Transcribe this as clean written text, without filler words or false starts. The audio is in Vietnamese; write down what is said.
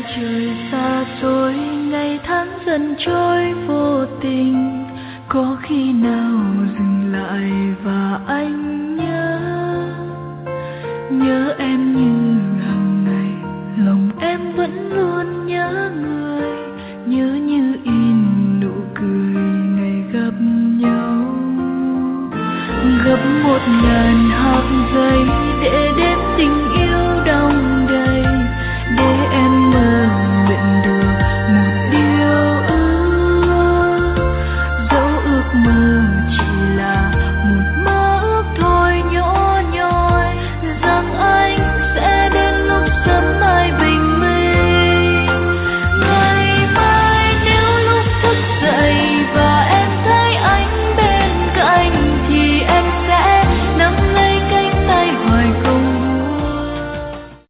trời xa xôi, ngày tháng dần trôi vô tình, có khi nào dừng lại và anh nhớ em như hàng ngày, lòng em vẫn luôn nhớ người.